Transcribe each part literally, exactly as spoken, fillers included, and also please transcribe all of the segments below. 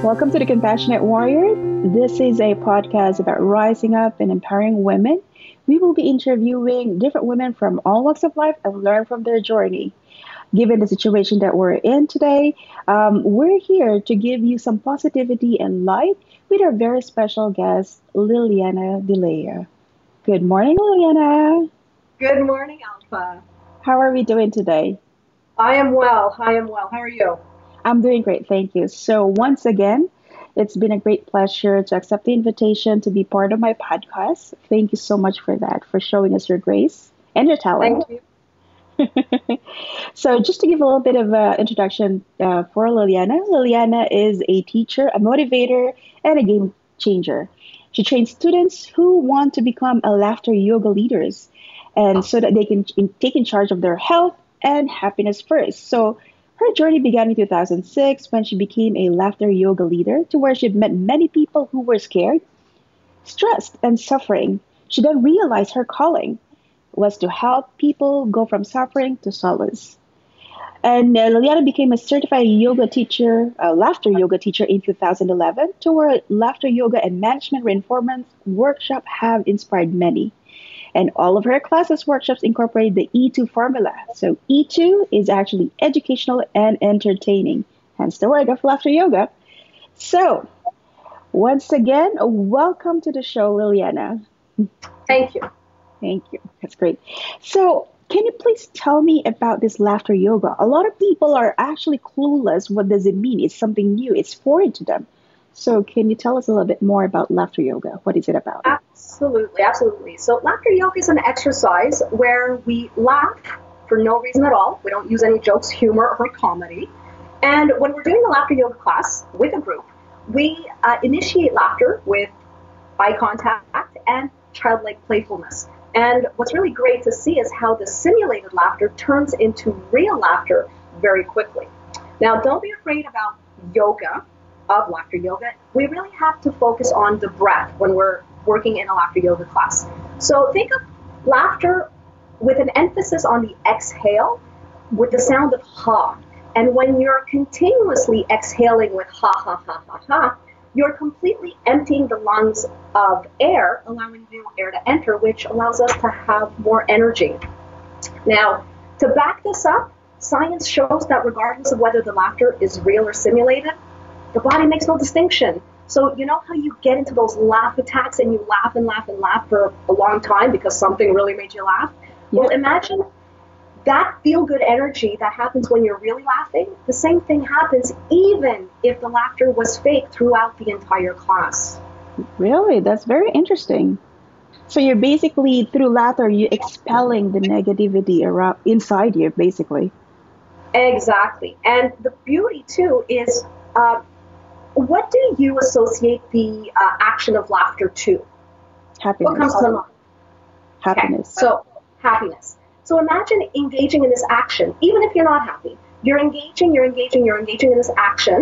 Welcome to the Compassionate Warrior. This is a podcast about rising up and empowering women. We will be interviewing different women from all walks of life and learn from their journey. Given the situation that we're in today, um, we're here to give you some positivity and light with our very special guest, Liliana Delea. Good morning, Liliana. Good morning, Alpha. How are we doing today? I am well. I am well. How are you? I'm doing great, thank you. So, once again, it's been a great pleasure to accept the invitation to be part of my podcast. Thank you so much for that, for showing us your grace and your talent. Thank you. So, just to give a little bit of an introduction uh, for Liliana, Liliana is a teacher, a motivator, and a game changer. She trains students who want to become a laughter yoga leaders, and so that they can in, take in charge of their health and happiness first. So, her journey began in two thousand six when she became a laughter yoga leader, to where she met many people who were scared, stressed, and suffering. She then realized her calling was to help people go from suffering to solace. And uh, Liliana became a certified yoga teacher, a laughter yoga teacher in two thousand eleven, to where laughter yoga and management reinforcement workshop have inspired many. And all of her classes workshops incorporate the E two formula. So E two is actually educational and entertaining, hence the word of laughter yoga. So once again, welcome to the show, Liliana. Thank you. Thank you. That's great. So can you please tell me about this laughter yoga? A lot of people are actually clueless. What does it mean? It's something new. It's foreign to them. So can you tell us a little bit more about laughter yoga? What is it about? Absolutely, absolutely. So laughter yoga is an exercise where we laugh for no reason at all. We don't use any jokes, humor, or comedy. And when we're doing the laughter yoga class with a group, we uh, initiate laughter with eye contact and childlike playfulness. And what's really great to see is how the simulated laughter turns into real laughter very quickly. Now, don't be afraid about yoga, of laughter yoga. We really have to focus on the breath when we're working in a laughter yoga class. So think of laughter with an emphasis on the exhale with the sound of ha. And when you're continuously exhaling with ha, ha, ha, ha, ha, you're completely emptying the lungs of air, allowing new air to enter, which allows us to have more energy. Now, to back this up, science shows that regardless of whether the laughter is real or simulated, the body makes no distinction. So you know how you get into those laugh attacks and you laugh and laugh and laugh for a long time because something really made you laugh? Yeah. Well, imagine that feel-good energy that happens when you're really laughing. The same thing happens even if the laughter was fake throughout the entire class. Really? That's very interesting. So you're basically, through laughter, you're expelling the negativity around inside you, basically. Exactly. And the beauty, too, is uh, what do you associate the uh, action of laughter to? Happiness. What comes to mind? Happiness. Okay, so happiness. So imagine engaging in this action, even if you're not happy. You're engaging, you're engaging, you're engaging in this action,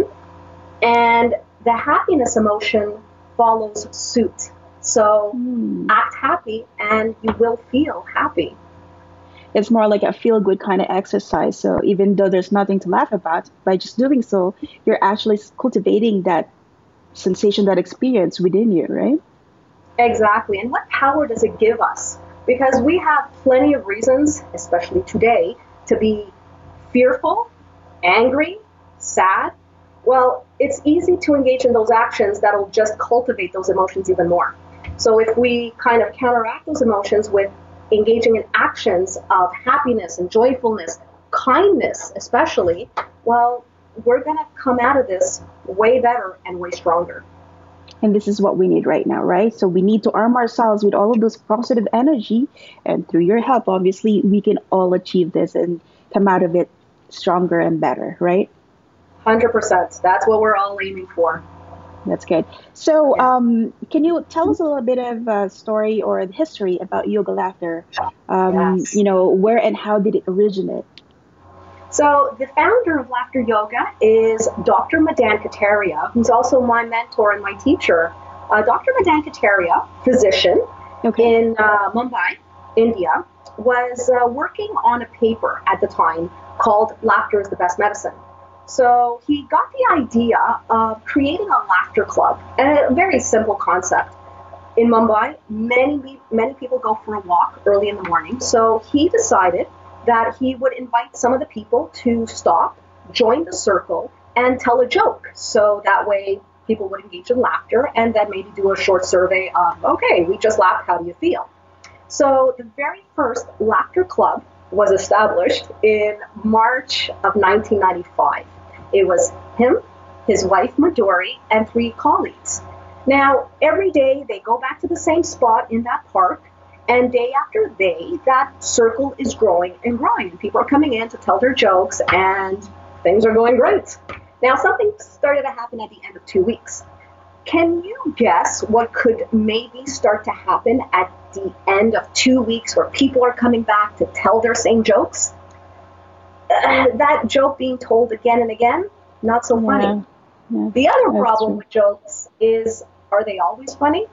and the happiness emotion follows suit. So Hmm. act happy and you will feel happy. It's more like a feel good kind of exercise. So even though there's nothing to laugh about, by just doing so, you're actually cultivating that sensation, that experience within you, right? Exactly. And what power does it give us? Because we have plenty of reasons, especially today, to be fearful, angry, sad. Well, it's easy to engage in those actions that'll just cultivate those emotions even more. So if we kind of counteract those emotions with engaging in actions of happiness and joyfulness, kindness especially, well, we're going to come out of this way better and way stronger. And this is what we need right now, right? So we need to arm ourselves with all of those positive energy. And through your help, obviously, we can all achieve this and come out of it stronger and better, right? one hundred percent. That's what we're all aiming for. That's good. So, Yeah. um, can you tell us a little bit of a story or the history about yoga laughter? Um, Yes. you know, where and how did it originate? So the founder of Laughter Yoga is Doctor Madan Kataria, who's also my mentor and my teacher. Uh, Doctor Madan Kataria, physician Okay. in uh, Mumbai, India, was uh, working on a paper at the time called Laughter is the Best Medicine. So he got the idea of creating a laughter club, and a very simple concept. In Mumbai, many many people go for a walk early in the morning. So he decided that he would invite some of the people to stop, join the circle, and tell a joke. So that way people would engage in laughter and then maybe do a short survey of, okay, we just laughed, how do you feel? So the very first laughter club was established in March of nineteen ninety-five. It was him, his wife Madhuri, and three colleagues. Now, every day they go back to the same spot in that park, and day after day, that circle is growing and growing. And people are coming in to tell their jokes, and things are going great. Now, something started to happen at the end of two weeks. Can you guess what could maybe start to happen at the end of two weeks where people are coming back to tell their same jokes? Uh, that joke being told again and again, not so funny. Yeah, yeah, The other that's problem true. with jokes is, are they always funny?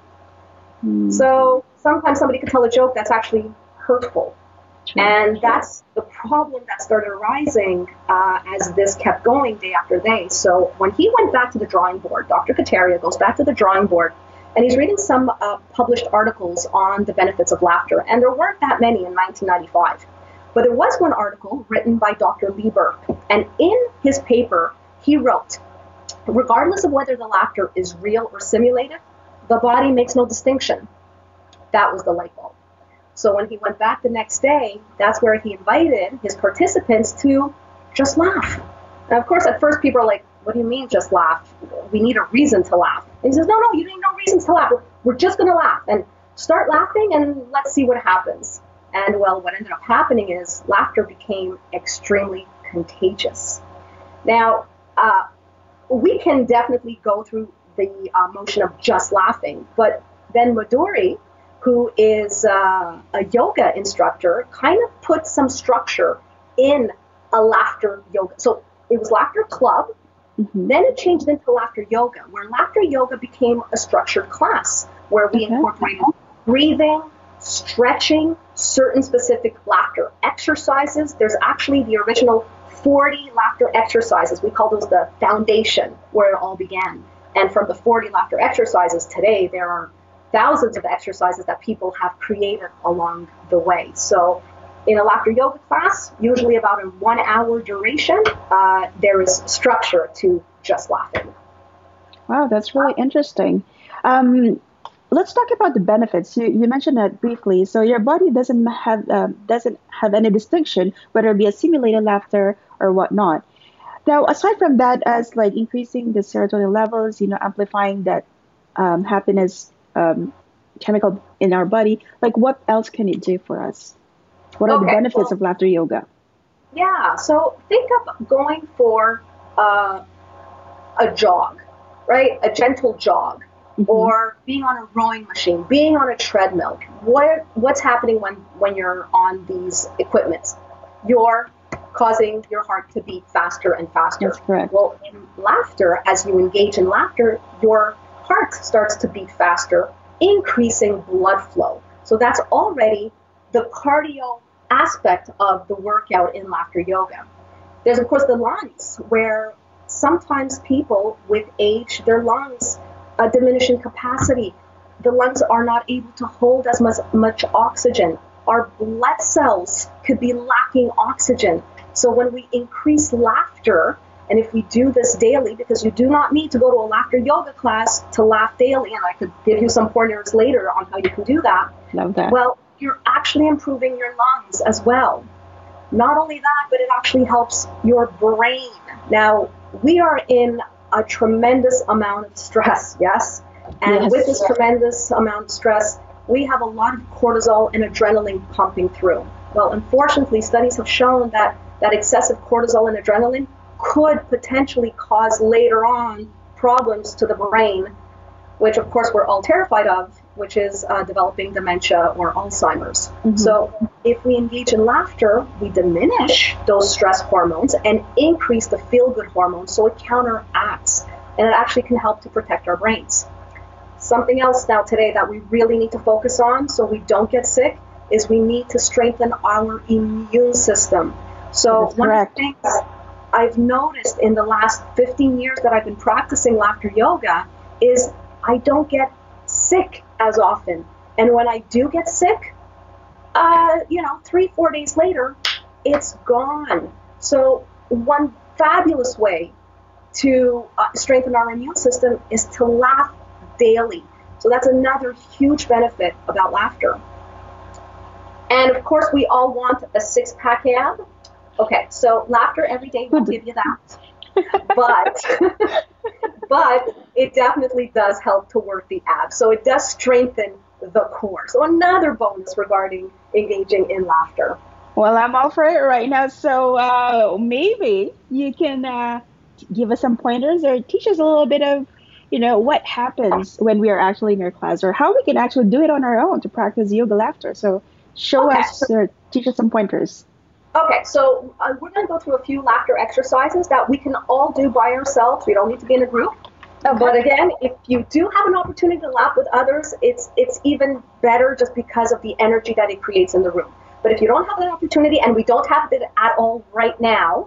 Mm, So sometimes somebody could tell a joke that's actually hurtful. true. And that's the problem that started arising uh, as this kept going day after day. So when he went back to the drawing board, Doctor Kataria goes back to the drawing board, and he's reading some uh, published articles on the benefits of laughter. And there weren't that many in nineteen ninety-five. But there was one article written by Doctor Lee Burke. And in his paper, he wrote, regardless of whether the laughter is real or simulated, the body makes no distinction. That was the light bulb. So when he went back the next day, that's where he invited his participants to just laugh. And of course, at first people are like, what do you mean just laugh? We need a reason to laugh. And he says, no, no, you need no reasons to laugh. We're, we're just going to laugh and start laughing and let's see what happens. And well, what ended up happening is laughter became extremely contagious. Now, uh, we can definitely go through the uh, motion of just laughing, but then Madhuri, who is uh, a yoga instructor, kind of put some structure in a laughter yoga. So it was laughter club, Mhm. then it changed into laughter yoga, where laughter yoga became a structured class where we Okay. incorporated breathing, stretching, certain specific laughter exercises. There's actually the original forty laughter exercises. We call those the foundation, where it all began. And from the forty laughter exercises today, there are thousands of exercises that people have created along the way. So in a laughter yoga class, usually about a one hour duration, uh, there is structure to just laughing. Wow, that's really interesting. Um, let's talk about the benefits. You, you mentioned that briefly. So your body doesn't have um, doesn't have any distinction whether it be a simulated laughter or whatnot. Now, aside from that, as like increasing the serotonin levels, you know, amplifying that um, happiness um, chemical in our body, like what else can it do for us? What are the Okay, benefits well, of laughter yoga? yeah, so think of going for uh, a jog, right? A gentle jog, Hmm. or being on a rowing machine, being on a treadmill. What what's happening when when you're on these equipments? You're causing your heart to beat faster and faster. That's correct. Well, in laughter, as you engage in laughter, your heart starts to beat faster, increasing blood flow. So that's already the cardio aspect of the workout in laughter yoga. There's, of course, the lungs, where sometimes people with age, their lungs uh, diminish in capacity. The lungs are not able to hold as much, much oxygen. Our blood cells could be lacking oxygen. So when we increase laughter, and if we do this daily, because you do not need to go to a laughter yoga class to laugh daily, and I could give you some pointers later on how you can do that, Love that. well, you're actually improving your lungs as well. Not only that, but it actually helps your brain. Now, we are in a tremendous amount of stress, yes? And with Yes. this tremendous amount of stress, we have a lot of cortisol and adrenaline pumping through. Well, unfortunately, studies have shown that that excessive cortisol and adrenaline could potentially cause later on problems to the brain, which of course we're all terrified of, which is uh, developing dementia or Alzheimer's. Mhm. So if we engage in laughter, we diminish those stress hormones and increase the feel-good hormones, so it counteracts, and it actually can help to protect our brains. Something else now today that we really need to focus on so we don't get sick is we need to strengthen our immune system. So That's one of correct. the things I've noticed in the last fifteen years that I've been practicing laughter yoga is I don't get sick as often. And when I do get sick, uh, you know, three, four days later, it's gone. So one fabulous way to uh, strengthen our immune system is to laugh daily. So that's another huge benefit about laughter. And of course, we all want a six-pack ab. Okay, so laughter every day will give you that. But, but it definitely does help to work the abs. So it does strengthen the core. So another bonus regarding engaging in laughter. Well, I'm all for it right now. So uh, maybe you can uh, give us some pointers or teach us a little bit of, you know, what happens when we are actually in your class, or how we can actually do it on our own to practice yoga laughter. So show okay. us or teach us some pointers. Okay, so uh, we're going to go through a few laughter exercises that we can all do by ourselves. We don't need to be in a group. Okay. But again, if you do have an opportunity to laugh with others, it's it's even better just because of the energy that it creates in the room. But if you don't have that opportunity, and we don't have it at all right now,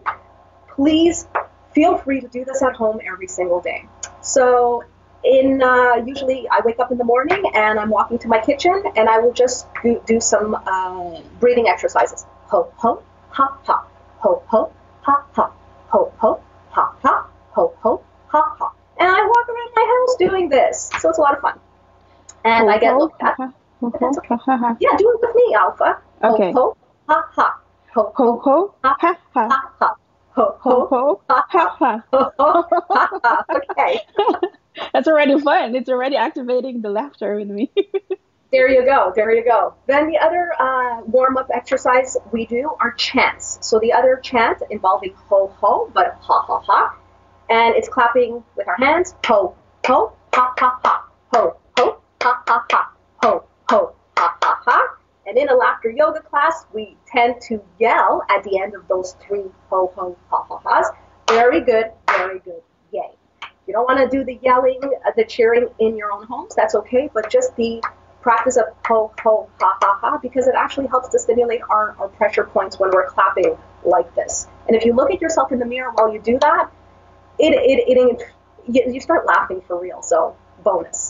please feel free to do this at home every single day. So in uh, usually I wake up in the morning and I'm walking to my kitchen and I will just do, do some uh, breathing exercises. Ho, ho, ha, ha. Ho, ho, ha, ha. Ho, ho, ha, ha. Ho, ho, ha, ha. And I walk around my house doing this. So it's a lot of fun. And ho, I get looked at. Ho, ho, okay. ha, ha. Yeah, do it with me, Alpha. Okay. Ho, ho, ha, ha. Ho, ho, ho, ha, ha. ha, ha. Ho, ho, ho, ha, ha. Ho, ho, ha, ha. Okay. That's already fun. It's already activating the laughter with me. There you go. There you go. Then the other uh, warm-up exercise we do are chants. So the other chant involving ho, ho, but ha, ha, ha. And it's clapping with our hands. Ho, ho, ha, ha, ha. Ho, ho, ha, ha, ha. Ho, ho, ha, ha, ha. And in a laughter yoga class, we tend to yell at the end of those three ho, ho, ha, ha, ha's. Very good. Very good. Yay. You don't want to do the yelling, uh, the cheering in your own homes. That's okay. But just the practice of ho, ho, ha, ha, ha, because it actually helps to stimulate our, our pressure points when we're clapping like this. And if you look at yourself in the mirror while you do that, it, it, it, it you start laughing for real. So bonus.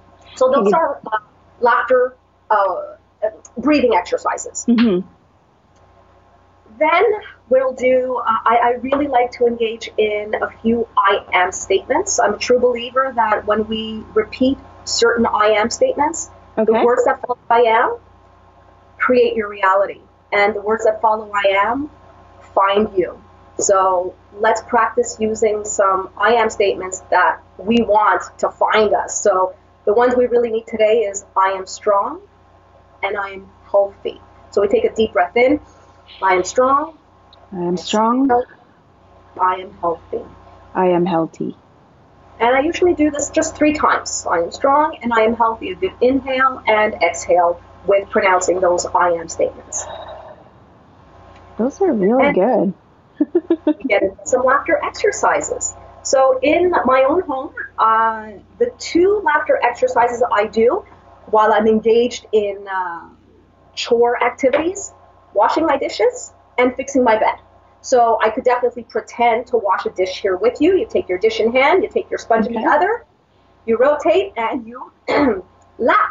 So those are uh, laughter uh, breathing exercises. Mm-hmm. Then we'll do, uh, I, I really like to engage in a few I am statements. I'm a true believer that when we repeat certain I am statements, okay. the words that follow I am create your reality. And the words that follow I am find you. So let's practice using some I am statements that we want to find us. So the ones we really need today is I am strong and I am healthy. So we take a deep breath in. I am strong. I am strong. I am healthy. I am healthy. And I usually do this just three times. I am strong and I am healthy. A good inhale and exhale with pronouncing those I am statements. Those are really and good. Get some laughter exercises. So in my own home, uh, the two laughter exercises I do while I'm engaged in uh, chore activities, washing my dishes and fixing my bed. So I could definitely pretend to wash a dish here with you. You take your dish in hand, you take your sponge okay. in the other, you rotate and you lap.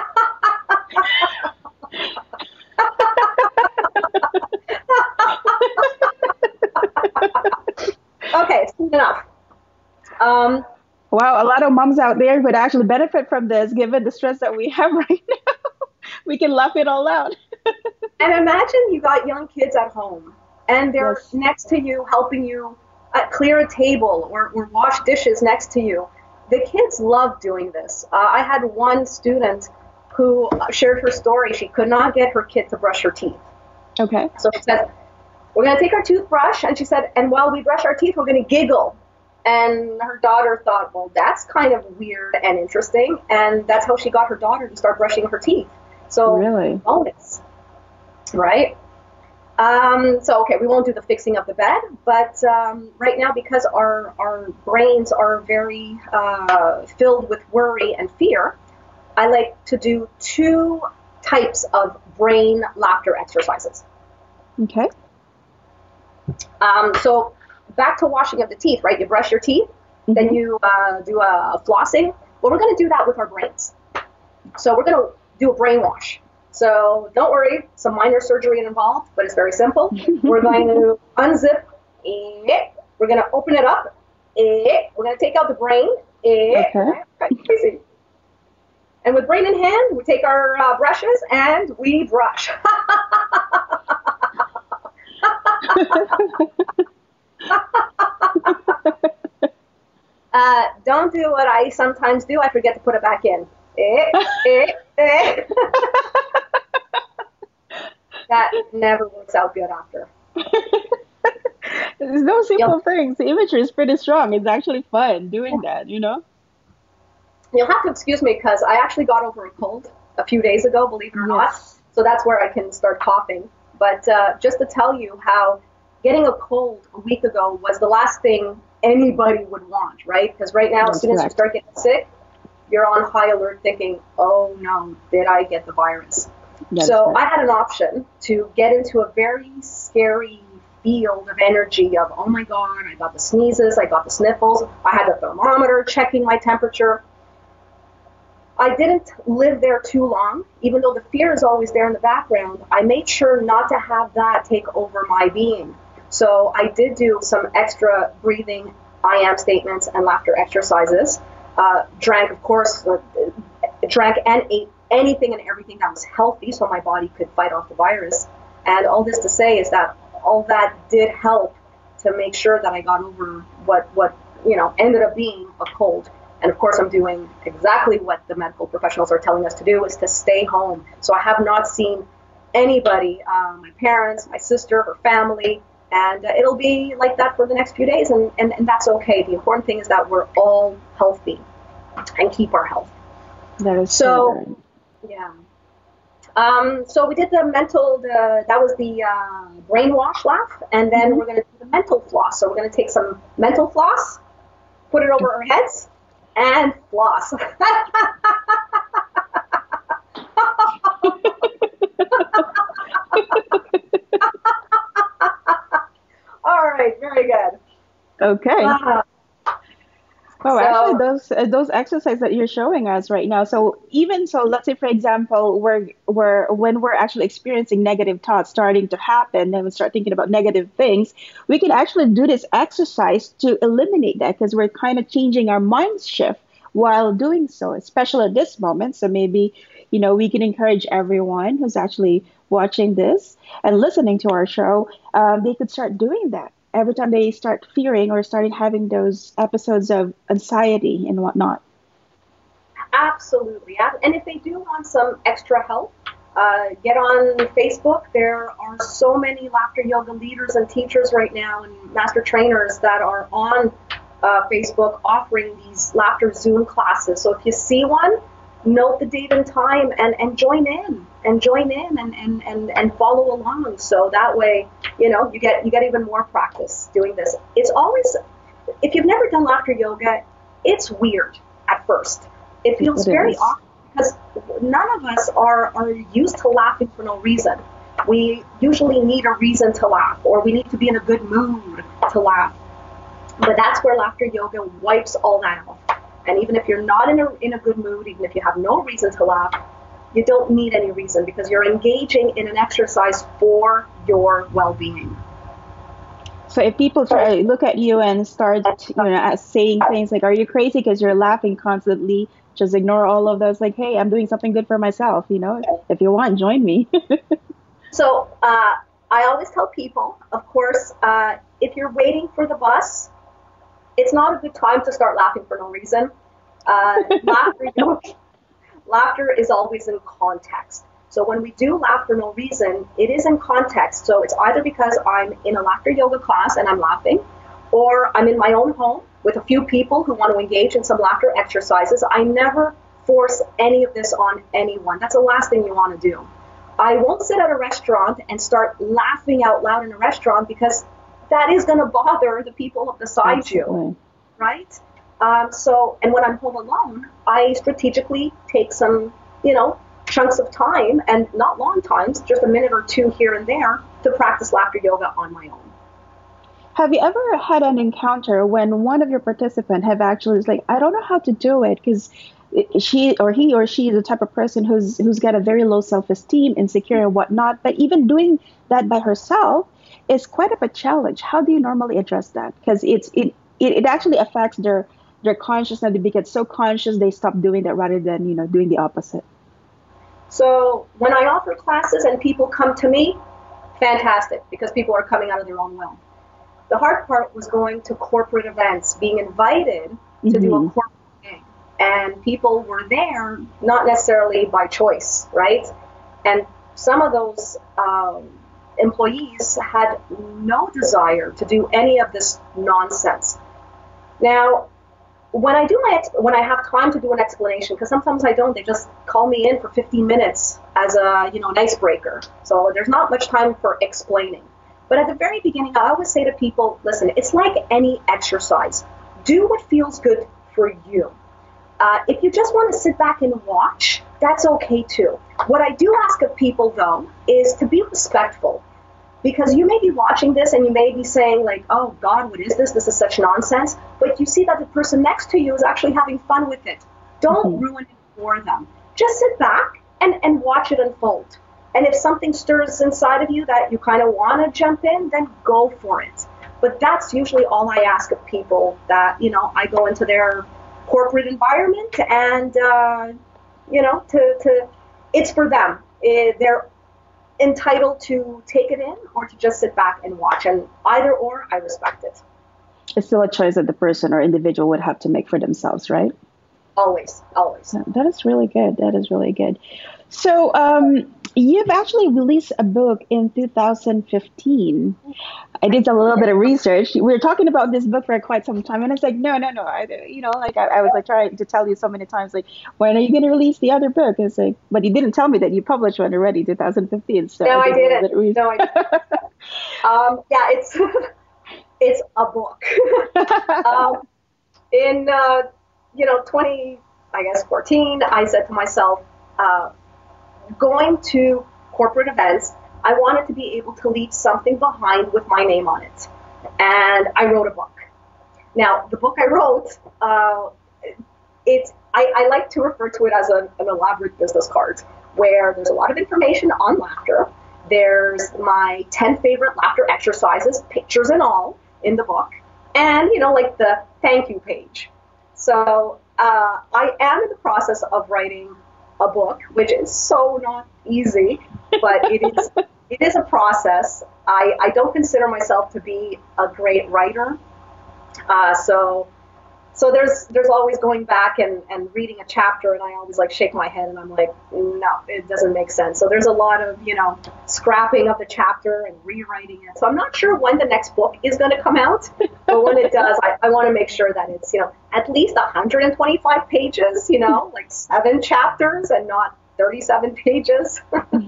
Okay, enough. Um, wow, a lot of moms out there would actually benefit from this, given the stress that we have right now. We can laugh it all out. And imagine you got young kids at home, and they're yes. next to you, helping you uh, clear a table or, or wash dishes next to you. The kids love doing this. Uh, I had one student who shared her story. She could not get her kid to brush her teeth. Okay. So she said, we're going to take our toothbrush, and she said, and while we brush our teeth, we're going to giggle. And her daughter thought, well, that's kind of weird and interesting. And that's how she got her daughter to start brushing her teeth. So, really? Bonus, right? Um, so, okay, we won't do the fixing of the bed, but um, right now, because our, our brains are very uh, filled with worry and fear, I like to do two types of brain laughter exercises. Okay. Um, so back to washing of the teeth, right? You brush your teeth, then Mm-hmm. you uh, do a, a flossing. Well, we're going to do that with our brains. So we're going to do a brainwash. So don't worry, some minor surgery involved, but it's very simple. We're going to unzip it. We're going to open it up. It. We're going to take out the brain. It. Okay. Crazy. And with brain in hand, we take our uh, brushes and we brush. uh, don't do what I sometimes do. I forget to put it back in. Eh, eh, eh. That never works out good after. There's no You'll, simple things. The imagery is pretty strong. It's actually fun doing that, you know? you'll have to excuse me because I actually got over a cold a few days ago, believe it or not. Yes. So that's where I can start coughing. But uh, just to tell you how getting a cold a week ago was the last thing anybody would want, right? Because right now, as That's soon as you correct. start getting sick, you're on high alert thinking, oh no, did I get the virus? That is So correct. I had an option to get into a very scary field of energy of, oh my God, I got the sneezes, I got the sniffles, I had the thermometer checking my temperature. I didn't live there too long, even though the fear is always there in the background. I made sure not to have that take over my being. So I did do some extra breathing, I am statements, and laughter exercises. Uh, drank, of course, uh, drank and ate anything and everything that was healthy so my body could fight off the virus. And all this to say is that all that did help to make sure that I got over what, what you know, ended up being a cold. And of course, I'm doing exactly what the medical professionals are telling us to do, is to stay home. So I have not seen anybody, uh, my parents, my sister, her family, and uh, it'll be like that for the next few days, and, and, and that's okay. The important thing is that we're all healthy and keep our health. That is so So, good. yeah. Um, so we did the mental, the, that was the uh, brainwash laugh, and then Mm-hmm. we're going to do the mental floss. So we're going to take some mental floss, put it over our heads, and floss. All right, very good. Okay. Uh, Oh, actually, so, those uh, those exercises that you're showing us right now. So even so, let's say for example, we're we're when we're actually experiencing negative thoughts starting to happen, and we start thinking about negative things, we can actually do this exercise to eliminate that because we're kind of changing our mind shift while doing so, especially at this moment. So maybe, you know, we can encourage everyone who's actually watching this and listening to our show, um, they could start doing that every time they start fearing or started having those episodes of anxiety and whatnot. absolutely. And if they do want some extra help, uh, get on Facebook. There are so many laughter yoga leaders and teachers right now and master trainers that are on uh, Facebook offering these laughter Zoom classes. So if you see one, note the date and time and, and join in and join in and, and, and, and follow along. So that way, you know, you get you get even more practice doing this. It's always, if you've never done laughter yoga, it's weird at first. It feels It very is. awkward because none of us are, are used to laughing for no reason. We usually need a reason to laugh, or we need to be in a good mood to laugh. But that's where laughter yoga wipes all that off. And even if you're not in a, in a good mood, even if you have no reason to laugh, you don't need any reason because you're engaging in an exercise for your well-being. So if people try look at you and start, you know, as saying things like, "Are you crazy?" because you're laughing constantly, just ignore all of those. Like, "Hey, I'm doing something good for myself. You know, if you want, join me." So uh, I always tell people, of course, uh, if you're waiting for the bus, it's not a good time to start laughing for no reason. Uh, laughter, you know, laughter is always in context. So when we do laugh for no reason, it is in context. So it's either because I'm in a laughter yoga class and I'm laughing, or I'm in my own home with a few people who want to engage in some laughter exercises. I never force any of this on anyone. That's the last thing you want to do. I won't sit at a restaurant and start laughing out loud in a restaurant because that is going to bother the people beside you, Absolutely. right? Um, so, and when I'm home alone, I strategically take some, you know, chunks of time, and not long times, just a minute or two here and there, to practice laughter yoga on my own. Have you ever had an encounter when one of your participants have actually is like, I don't know how to do it because she or he or she is the type of person who's who's got a very low self-esteem, insecure and whatnot, but even doing that by herself is quite of a challenge. How do you normally address that? Because it's it, it it actually affects their their consciousness. They become so conscious they stop doing that rather than you know doing the opposite. So when I offer classes and people come to me, fantastic, because people are coming out of their own will. The hard part was going to corporate events, being invited to do a Hmm. corporate thing. And people were there not necessarily by choice, right? And some of those um, employees had no desire to do any of this nonsense. Now, when I do my ex- when I have time to do an explanation, because sometimes I don't, they just call me in for fifteen minutes as a you know an icebreaker. So there's not much time for explaining. But at the very beginning, I always say to people, listen, it's like any exercise. Do what feels good for you. Uh, if you just want to sit back and watch, that's okay too. What I do ask of people, though, is to be respectful. Because you may be watching this and you may be saying, like, oh, God, what is this? This is such nonsense. But you see that the person next to you is actually having fun with it. Don't Hmm. ruin it for them. Just sit back and, and watch it unfold. And if something stirs inside of you that you kind of want to jump in, then go for it. But that's usually all I ask of people that, you know, I go into their corporate environment and, uh, you know, to, to it's for them. Eh, they're entitled to take it in or to just sit back and watch. And either or, I respect it. It's still a choice that the person or individual would have to make for themselves, right? Always, always. Yeah, that is really good. That is really good. So, um, you've actually released a book in two thousand fifteen. I did a little bit of research. We were talking about this book for quite some time, and it's like, no, no, no. I, you know, like I, I was like trying to tell you so many times, like, when are you going to release the other book? It's like, but you didn't tell me that you published one already, two thousand fifteen. So No, I I did a little didn't. bit of research. No, I didn't. Um, yeah, it's it's a book. um, in uh, you know twenty, I guess fourteen, I said to myself, uh, going to corporate events, I wanted to be able to leave something behind with my name on it, and I wrote a book. Now, the book I wrote, uh, it's I, I like to refer to it as a, an elaborate business card, where there's a lot of information on laughter. There's my ten favorite laughter exercises, pictures and all, in the book, and you know, like the thank you page. So uh, I am in the process of writing a book, which is so not easy, but it is it is a process. I, I don't consider myself to be a great writer, uh, so so there's there's always going back and, and reading a chapter, and I always like shake my head and I'm like, no, it doesn't make sense. So there's a lot of, you know, scrapping of the chapter and rewriting it. So I'm not sure when the next book is going to come out, but when it does, I, I want to make sure that it's, you know, at least one hundred twenty-five pages, you know, like seven chapters and not thirty-seven pages.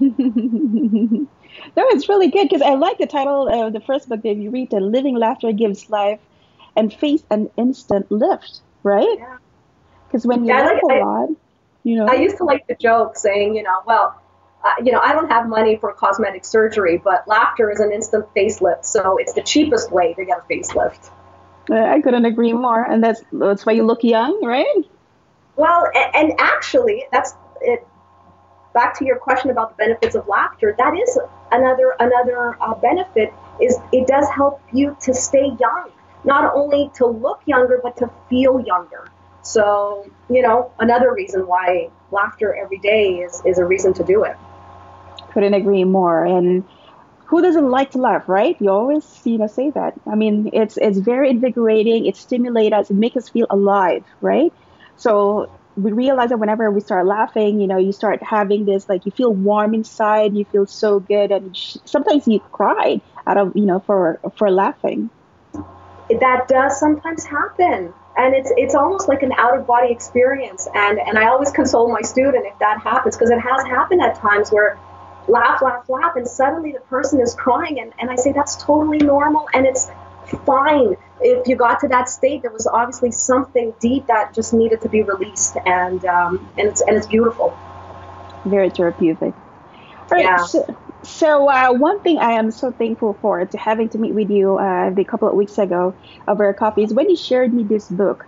No, it's really good because I like the title of the first book that you read, "The Living Laughter Gives Life and Face an Instant Lift," right? Yeah. Because when you Yeah, I laugh like a I, lot, you I know, used to like the joke saying, you know, well, uh, you know, I don't have money for cosmetic surgery, but laughter is an instant facelift, so it's the cheapest way to get a facelift. uh, I couldn't agree more. And that's that's why you look young, right? Well, and, and actually, that's it. Back to your question about the benefits of laughter. That is another another uh, benefit. Is it does help you to stay young, not only to look younger, but to feel younger. So, you know, another reason why laughter every day is, is a reason to do it. Couldn't agree more. And who doesn't like to laugh, right? You always, you know, say that. I mean, it's it's very invigorating. It stimulates us. It makes us feel alive, right? So we realize that whenever we start laughing, you know, you start having this like you feel warm inside. You feel so good, and sh- sometimes you cry out of you know for for laughing. That does sometimes happen. And it's it's almost like an out of body experience. And and I always console my student if that happens, because it has happened at times where laugh, laugh, laugh, and suddenly the person is crying, and, and I say that's totally normal and it's fine. If you got to that state, there was obviously something deep that just needed to be released, and um, and it's and it's beautiful. Very therapeutic. All right. Yeah. So, so uh, one thing I am so thankful for to having to meet with you uh, the couple of weeks ago over a coffee is when you shared me this book.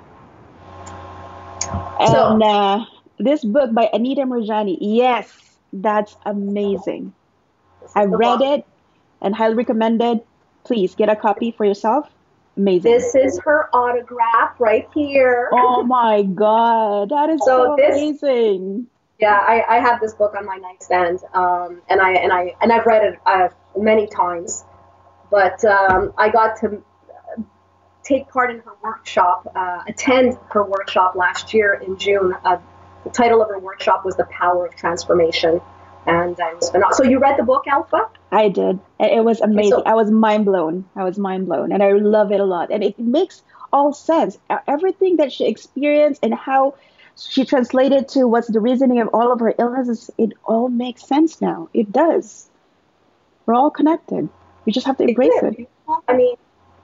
And So uh, this book by Anita Murjani. Yes, that's amazing. this is I've the read book. it and highly recommended. Please get a copy for yourself. Amazing. This is her autograph right here. Oh my God, that is So so this, amazing. yeah, I, I have this book on my nightstand, um, and I and I and I've read it uh, many times. But um, I got to take part in her workshop, uh, attend her workshop last year in June. Uh, the title of her workshop was "The Power of Transformation," and uh, it was phenomenal. So you read the book, Alpha? I did. And it was Okay, amazing. so I was mind blown. I was mind blown. And I love it a lot. And it makes all sense. E- Everything that she experienced and how she translated to what's the reasoning of all of her illnesses, it all makes sense now. It does. We're all connected. We just have to it embrace it. did. I mean,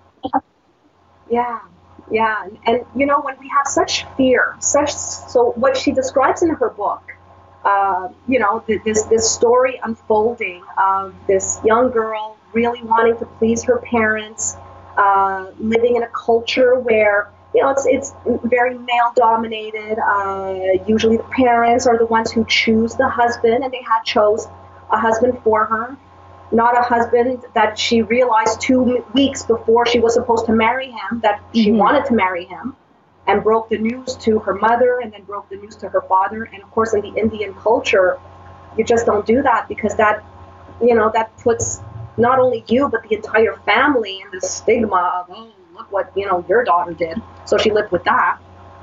yeah, yeah, and, and you know when we have such fear, such so what she describes in her book, uh, you know, th- this this story unfolding of this young girl really wanting to please her parents, uh, living in a culture where you know it's it's very male dominated. Uh, usually, the parents are the ones who choose the husband, and they had chose a husband for her, not a husband that she realized two weeks before she was supposed to marry him that she Hmm. wanted to marry him, and broke the news to her mother and then broke the news to her father. And of course, in the Indian culture, you just don't do that because that, you know, that puts not only you but the entire family in the stigma of, oh, look what, you know, your daughter did. So she lived with that.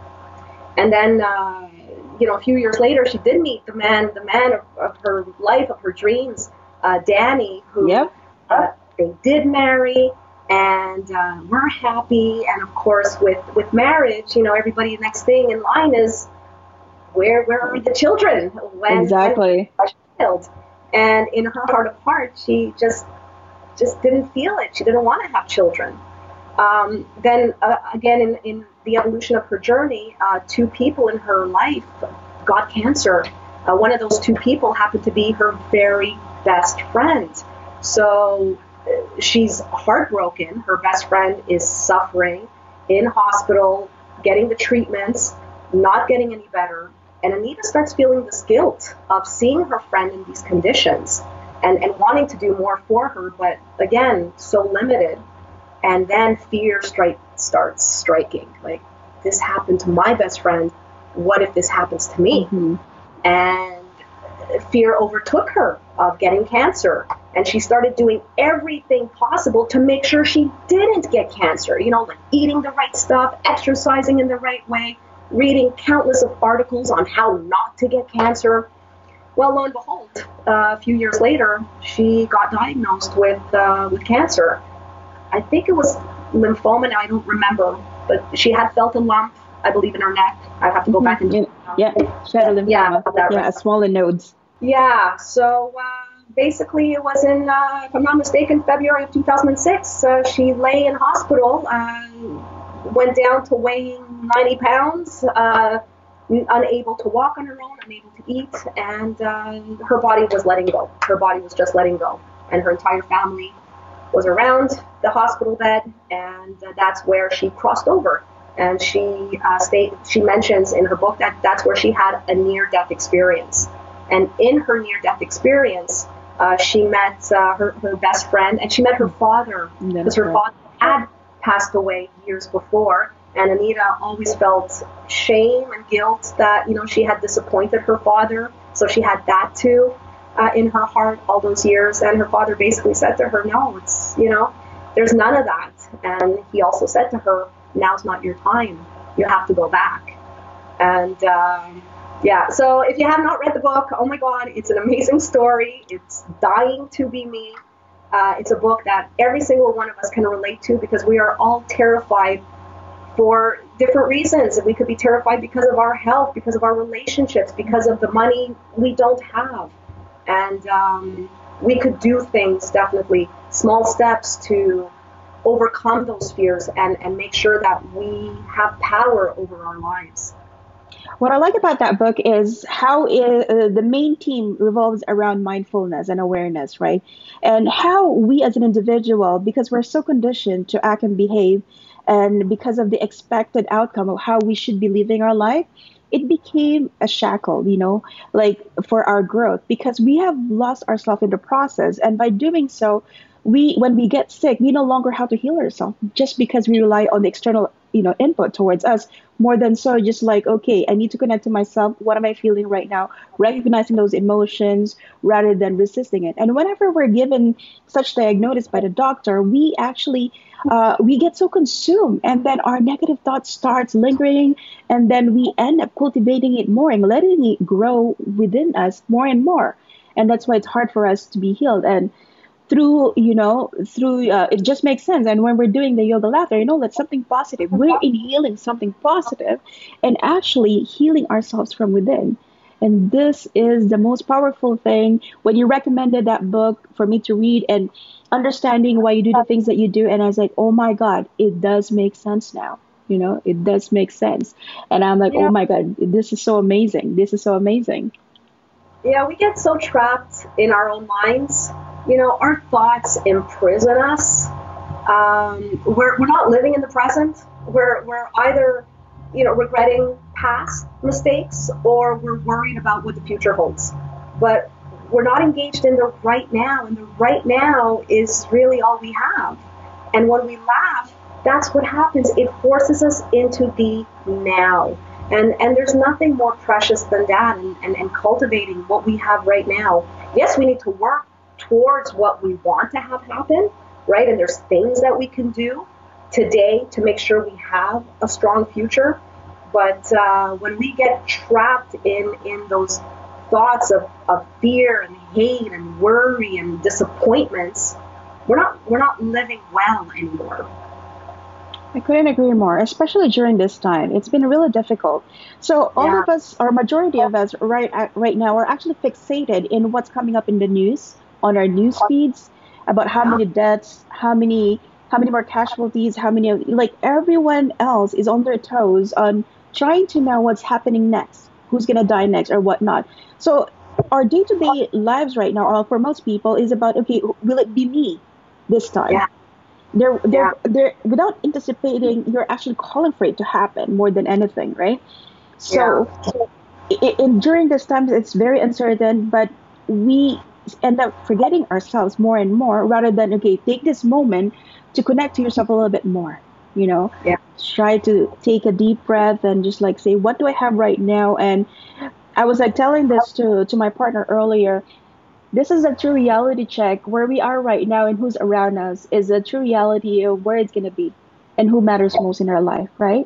And then, uh, you know, a few years later, she did meet the man, the man of, of her life, of her dreams, uh, Danny, who Yep. uh, they did marry, and uh, we're happy. And of course, with with marriage, you know, everybody next thing in line is where where are the children? When when Exactly. a child? And in her heart of hearts, she just just didn't feel it. She didn't want to have children. Um, then uh, again, in, in the evolution of her journey, uh, two people in her life got cancer. Uh, one of those two people happened to be her very best friend. So uh, she's heartbroken. Her best friend is suffering in hospital, getting the treatments, not getting any better. And Anita starts feeling this guilt of seeing her friend in these conditions and, and wanting to do more for her, but again, so limited. And then fear strike starts striking. Like, this happened to my best friend. What if this happens to me? Hmm. And fear overtook her of getting cancer. And she started doing everything possible to make sure she didn't get cancer. You know, like eating the right stuff, exercising in the right way, reading countless of articles on how not to get cancer. Well, lo and behold, uh, a few years later, she got diagnosed with uh, with cancer. I think it was lymphoma. Now I don't remember, but she had felt a lump, I believe, in her neck. I have to go Hmm. back and Yeah. Yeah. Shadow yeah, I lymphoma. got that Yeah. right. Smaller nodes. Yeah. So uh, basically, it was in, uh, if I'm not mistaken, February of two thousand six. Uh, she lay in hospital, uh, went down to weighing ninety pounds, uh, unable to walk on her own, unable to eat, and uh, her body was letting go. Her body was just letting go, and her entire family was around the hospital bed, and uh, that's where she crossed over. And she uh, state she mentions in her book that that's where she had a near-death experience. And in her near-death experience, uh, she met uh, her her best friend, and she met her father because That's her right. father had passed away years before. And Anita always felt shame and guilt that you know she had disappointed her father, so she had that too uh, in her heart all those years. And her father basically said to her, no, it's, you know, there's none of that. And he also said to her, now's not your time. You have to go back. And um, yeah, so if you have not read the book, oh my God, it's an amazing story. It's Dying to Be Me. Uh, it's a book that every single one of us can relate to because we are all terrified for different reasons. We could be terrified because of our health, because of our relationships, because of the money we don't have. And um, we could do things, definitely, small steps to overcome those fears and, and make sure that we have power over our lives. What I like about that book is how it, uh, the main theme revolves around mindfulness and awareness, right? And how we as an individual, because we're so conditioned to act and behave, and because of the expected outcome of how we should be living our life, it became a shackle, you know, like for our growth, because we have lost ourselves in the process. And by doing so, we, when we get sick, we no longer have to heal ourselves just because we rely on the external, you know, input towards us more than so just like, okay, I need to connect to myself. What am I feeling right now? Recognizing those emotions rather than resisting it. And whenever we're given such diagnosis by the doctor, we actually uh, we get so consumed, and then our negative thoughts starts lingering, and then we end up cultivating it more and letting it grow within us more and more. And that's why it's hard for us to be healed. And through you know through uh, it just makes sense. And when we're doing the yoga laughter, you know that's something positive, we're inhaling something positive and actually healing ourselves from within. And this is the most powerful thing when you recommended that book for me to read, and understanding why you do the things that you do. And I was like, oh my god, it does make sense now. You know it does make sense. And I'm like, oh Yeah, my god, this is so amazing, this is so amazing. yeah, we get so trapped in our own minds. You know, our thoughts imprison us. Um, we're, we're not living in the present. We're, we're either, you know, regretting past mistakes, or we're worried about what the future holds. But we're not engaged in the right now, and the right now is really all we have. And when we laugh, that's what happens. It forces us into the now. And, and there's nothing more precious than that, and, and, and cultivating what we have right now. Yes, we need to work towards what we want to have happen, right? And there's things that we can do today to make sure we have a strong future. But uh, when we get trapped in, in those thoughts of, of fear and hate and worry and disappointments, we're not we're not living well anymore. I couldn't agree more, especially during this time. It's been really difficult. So all Yeah. of us, or majority of us, right at, right now, are actually fixated in what's coming up in the news on our news feeds about how Yeah. many deaths, how many how many more casualties, how many of- like everyone else is on their toes on trying to know what's happening next, who's gonna die next, or whatnot. So our day to day lives right now, or for most people, is about, okay, will it be me this time? Yeah. they're they're Yeah. they're without anticipating, you're actually calling for it to happen more than anything, right? Yeah. So i i- during this time it's very uncertain, but we end up forgetting ourselves more and more, rather than, okay, take this moment to connect to yourself a little bit more, you know Yeah. try to take a deep breath and just like say, what do I have right now? And I was like telling this to to my partner earlier. This is a true reality check. Where we are right now and who's around us is a true reality of where it's going to be and who matters most in our life, right?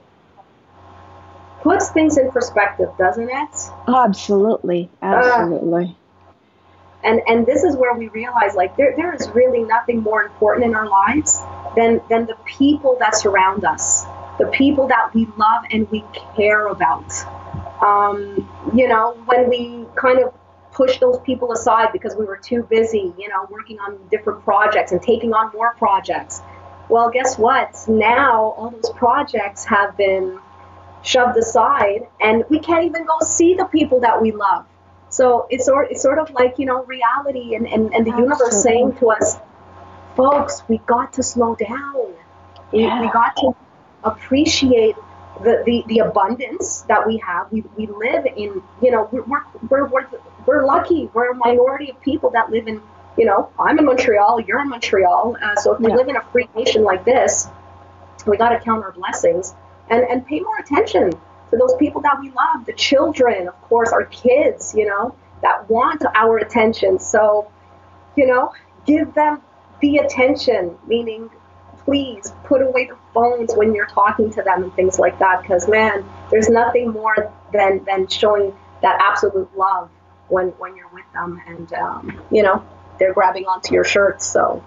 Puts things in perspective, doesn't it? Absolutely. Uh, Absolutely. and and this is where we realize, like, there there is really nothing more important in our lives than than the people that surround us, the people that we love and we care about. Um, you know, when we kind of push those people aside because we were too busy, you know, working on different projects and taking on more projects. Well, guess what? Now all those projects have been shoved aside, and we can't even go see the people that we love. So it's sort, it's sort of like, you know, reality, and, and, and the universe saying Absolutely. to us, folks, we got to slow down. We, we Yeah. got to appreciate the, the, the abundance that we have. We, we live in, you know, we're, we're, we're, we're, we're lucky. We're a minority of people that live in, you know, I'm in Montreal, you're in Montreal. Uh, so if we Yeah. live in a free nation like this, we got to count our blessings, and, and pay more attention to those people that we love, the children, of course, our kids, you know, that want our attention. So, you know, give them the attention, meaning please put away the phones when you're talking to them and things like that. Because, man, there's nothing more than, than showing that absolute love when, when you're with them, and, um, you know, they're grabbing onto your shirts. So,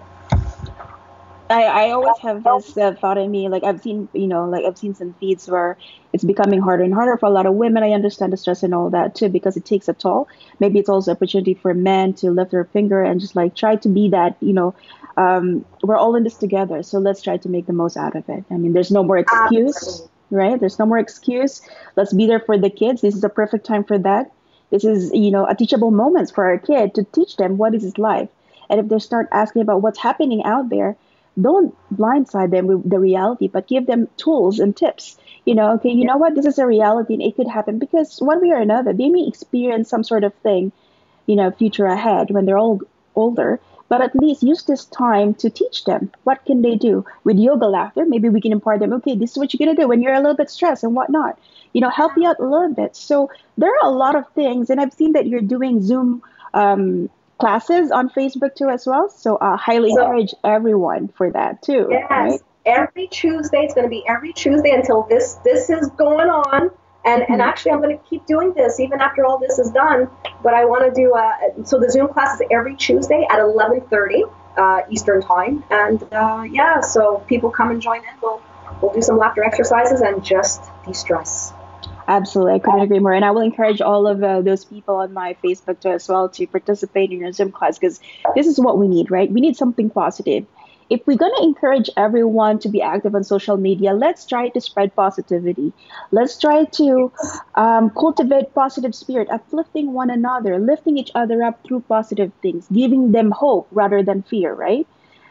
I, I always have this uh, thought in me, like I've seen, you know, like I've seen some feeds where it's becoming harder and harder for a lot of women. I understand the stress and all that too, because it takes a toll. Maybe it's also opportunity for men to lift their finger and just like try to be that, you know, um, we're all in this together. So let's try to make the most out of it. I mean, there's no more uh, excuse. right? There's no more excuse. Let's be there for the kids. This is a perfect time for that. This is, you know, a teachable moments for our kid to teach them what is his life. And if they start asking about what's happening out there, don't blindside them with the reality, but give them tools and tips. You know, okay, you Yeah. know what, this is a reality and it could happen because one way or another, they may experience some sort of thing, you know, future ahead when they're all older. But at least use this time to teach them what can they do with yoga laughter. Maybe we can impart them. Okay, this is what you're gonna do when you're a little bit stressed and whatnot. You know, help you out a little bit. So there are a lot of things, and I've seen that you're doing Zoom um, classes on Facebook too as well. So I uh, highly So encourage everyone for that too. Right? yes, every Tuesday. It's going to be every Tuesday until this this is going on. And and Mm-hmm. actually, I'm going to keep doing this even after all this is done. But I want to do a so the Zoom class is every Tuesday at eleven thirty uh, Eastern time. And uh, yeah, so people come and join in. We'll we'll do some laughter exercises and just de-stress. Absolutely, I couldn't agree more. And I will encourage all of uh, those people on my Facebook too as well to participate in your Zoom class because this is what we need, right? We need something positive. If we're going to encourage everyone to be active on social media, let's try to spread positivity. Let's try to um, cultivate positive spirit, uplifting one another, lifting each other up through positive things, giving them hope rather than fear, right?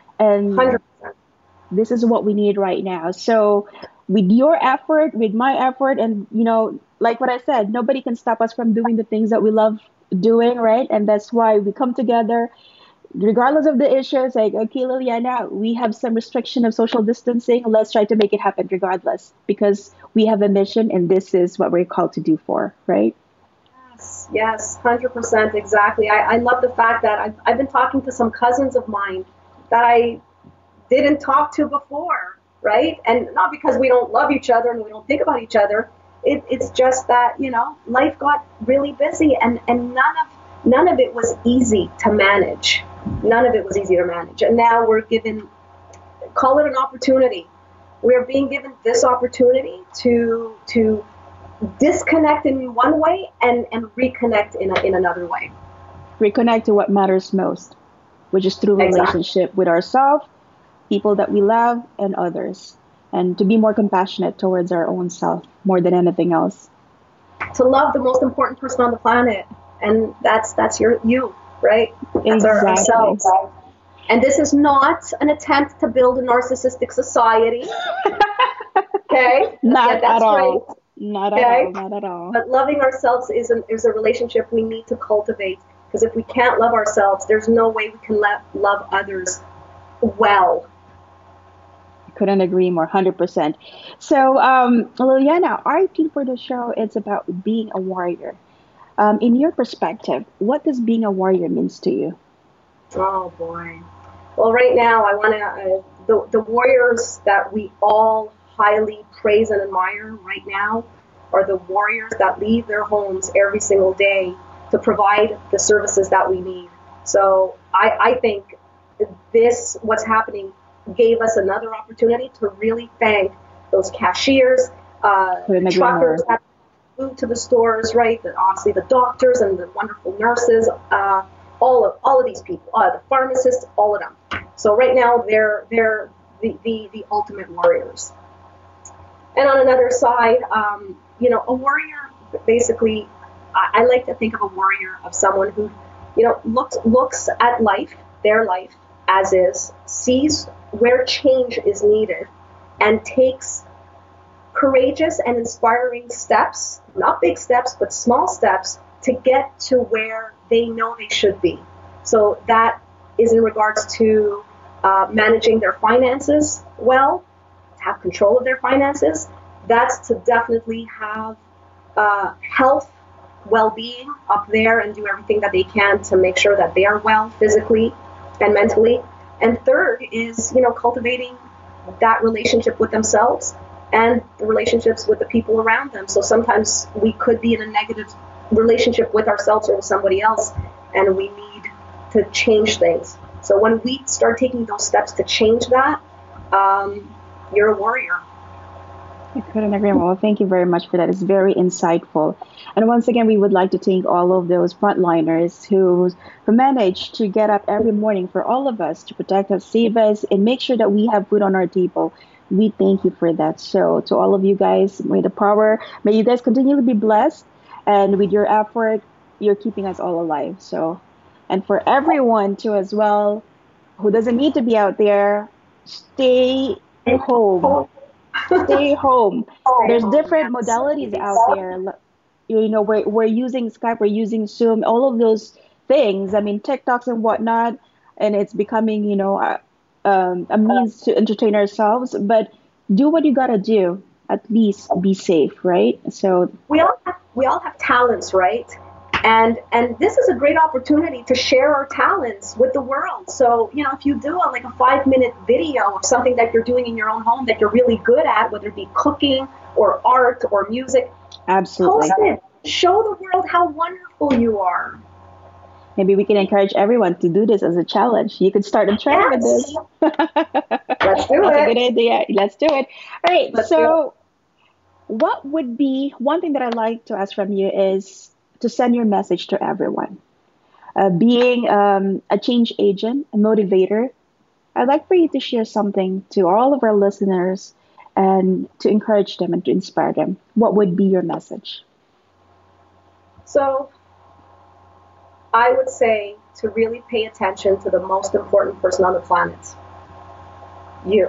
And one hundred percent. this is what we need right now. So with your effort, with my effort, and you know, like what I said, nobody can stop us from doing the things that we love doing, right? And that's why we come together, regardless of the issues. Like, okay, Liliana, we have some restriction of social distancing. Let's try to make it happen regardless, because we have a mission, and this is what we're called to do for, right? Yes, yes, one hundred percent exactly. I, I love the fact that I've, I've been talking to some cousins of mine that I didn't talk to before, right? And not because we don't love each other and we don't think about each other. It, it's just that you know life got really busy, and and none of none of it was easy to manage. None of it was easy to manage, and now we're given, call it an opportunity. We're being given this opportunity to to disconnect in one way and and reconnect in a, in another way. Reconnect to what matters most, which is through Exactly. relationship with ourselves, people that we love, and others, and to be more compassionate towards our own self more than anything else. To love the most important person on the planet, and that's that's your you, right? That's our Exactly. ourselves. And this is not an attempt to build a narcissistic society. Okay, let's Not get that at straight. all. Not at all. Okay, Not at all. but loving ourselves is an, is a relationship we need to cultivate. Because if we can't love ourselves, there's no way we can let, love others well. Couldn't agree more. one hundred percent. So, um, Liliana, our theme for the show is about being a warrior. Um, in your perspective, what does being a warrior means to you? Oh boy. Well, right now, I want to, uh, the, the warriors that we all highly praise and admire right now are the warriors that leave their homes every single day to provide the services that we need. So I, I think this, what's happening, gave us another opportunity to really thank those cashiers, uh, Couldn't the agree truckers more. that move to the stores, right? The, obviously, the doctors and the wonderful nurses, uh, all of all of these people, uh, the pharmacists, all of them. So right now, they're they're the the, the ultimate warriors. And on another side, um, you know, a warrior basically, I, I like to think of a warrior of someone who, you know, looks looks at life, their life as is, sees where change is needed, and takes courageous and inspiring steps, not big steps, but small steps to get to where they know they should be. So that is in regards to uh, managing their finances well, to have control of their finances. That's to definitely have uh, health, well-being up there, and do everything that they can to make sure that they are well physically and mentally. And third is, you know, cultivating that relationship with themselves and the relationships with the people around them. So sometimes we could be in a negative relationship with ourselves or with somebody else, and we need to change things. So when we start taking those steps to change that, um, you're a warrior. I couldn't agree more. Well, thank you very much for that. It's very insightful. And once again, we would like to thank all of those frontliners who, who manage to get up every morning for all of us to protect us, save us, and make sure that we have food on our table. We thank you for that. So, to all of you guys, may the power, may you guys continue to be blessed. And with your effort, you're keeping us all alive. So, and for everyone too, as well, who doesn't need to be out there, stay home. Stay home. There's Oh, different modalities out there. L- You know, we're, we're using Skype, we're using Zoom, all of those things. I mean, TikToks and whatnot, and it's becoming, you know, a, um, a means to entertain ourselves. But do what you gotta do. At least be safe, right? So, we all have, we all have talents, right? And and this is a great opportunity to share our talents with the world. So you know, if you do a, like a five minute video of something that you're doing in your own home that you're really good at, whether it be cooking or art or music, post absolutely. it. Show the world how wonderful you are. Maybe we can encourage everyone to do this as a challenge. You could start a trend with Yes, this. let's do That's a good it. idea. Let's do it. All right. Let's do it. So, what would be one thing that I'd like to ask from you is to send your message to everyone. Uh, being um, a change agent, a motivator, I'd like for you to share something to all of our listeners and to encourage them and to inspire them. What would be your message? So I would say to really pay attention to the most important person on the planet, you,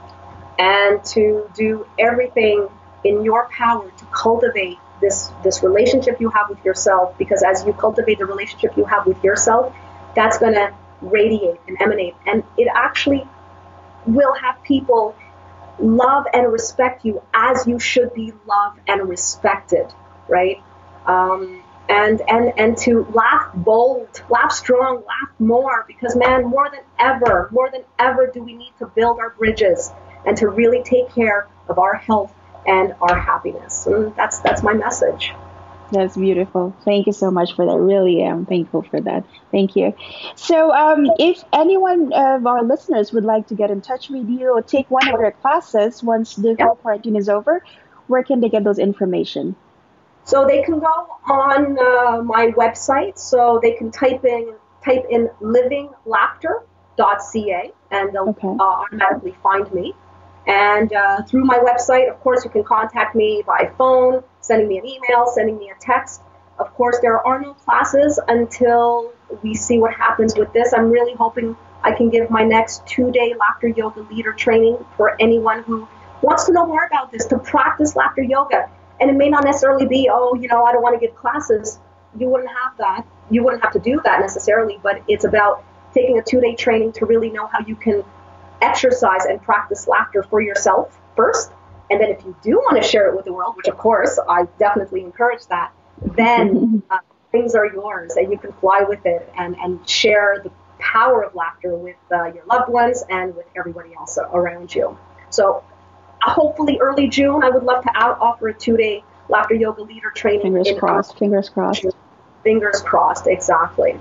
and to do everything in your power to cultivate this this relationship you have with yourself, because as you cultivate the relationship you have with yourself, that's going to radiate and emanate, and it actually will have people love and respect you as you should be loved and respected, right? Um, and and and to laugh bold, laugh strong, laugh more, because man, more than ever, more than ever, do we need to build our bridges and to really take care of our health and our happiness. And that's that's my message. That's beautiful. Thank you so much for that. Really am thankful for that. Thank you. So, um, if anyone of our listeners would like to get in touch with you or take one of your classes once the Yeah. whole quarantine is over, where can they get those information? So they can go on uh, my website. So they can type in type in living laughter dot c a and they'll Okay. uh, automatically find me. And uh, through my website, of course, you can contact me by phone, sending me an email, sending me a text. Of course, there are no classes until we see what happens with this. I'm really hoping I can give my next two-day laughter yoga leader training for anyone who wants to know more about this, to practice laughter yoga. And it may not necessarily be, oh, you know, I don't want to give classes. You wouldn't have that. You wouldn't have to do that necessarily, but it's about taking a two-day training to really know how you can exercise and practice laughter for yourself first. And then if you do want to share it with the world, which of course I definitely encourage that, then uh, things are yours and you can fly with it and, and share the power of laughter with uh, your loved ones and with everybody else around you. So uh, hopefully early June, I would love to out- offer a two-day laughter yoga leader training. Fingers In crossed. Fingers crossed. fingers crossed, exactly.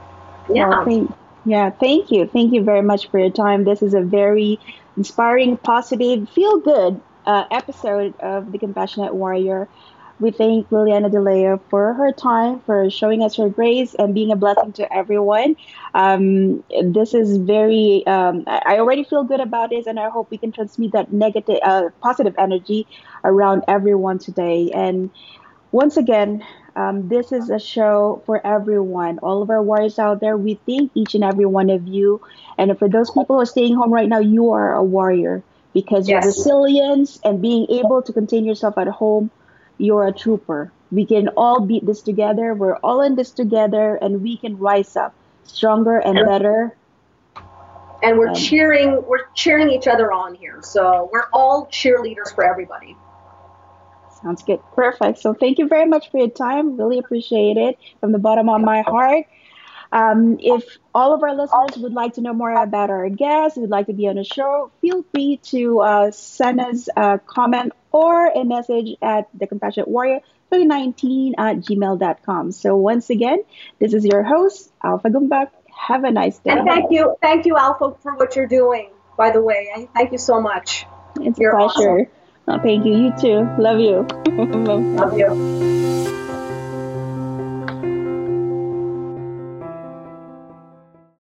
Well, Yeah. thank, yeah, thank you. Thank you very much for your time. This is a very inspiring, positive, feel good uh, episode of The Compassionate Warrior. We thank Liliana DeLeo for her time, for showing us her grace and being a blessing to everyone. Um, this is very, um, I I already feel good about this, and I hope we can transmit that negative, uh, positive energy around everyone today. And once again, um, this is a show for everyone. All of our warriors out there, we thank each and every one of you. And for those people who are staying home right now, you are a warrior because your Yes. resilience and being able to contain yourself at home, you're a trooper. We can all beat this together. We're all in this together, and we can rise up stronger and better. And we're And cheering we're cheering each other on here, so we're all cheerleaders for everybody. sounds good. Perfect. So thank you very much for your time. Really appreciate it from the bottom of my heart. Um, if all of our listeners would like to know more about our guests, would like to be on the show, feel free to uh, send us a comment or a message at the Compassionate Warrior twenty nineteen at gmail dot com. So once again, this is your host, Alpha Gumbak. Have a nice day And ahead. thank you thank you, Alpha, for what you're doing, by the way. And thank you so much. It's a You're awesome. pleasure. Oh, thank you. You too. Love you. Love you.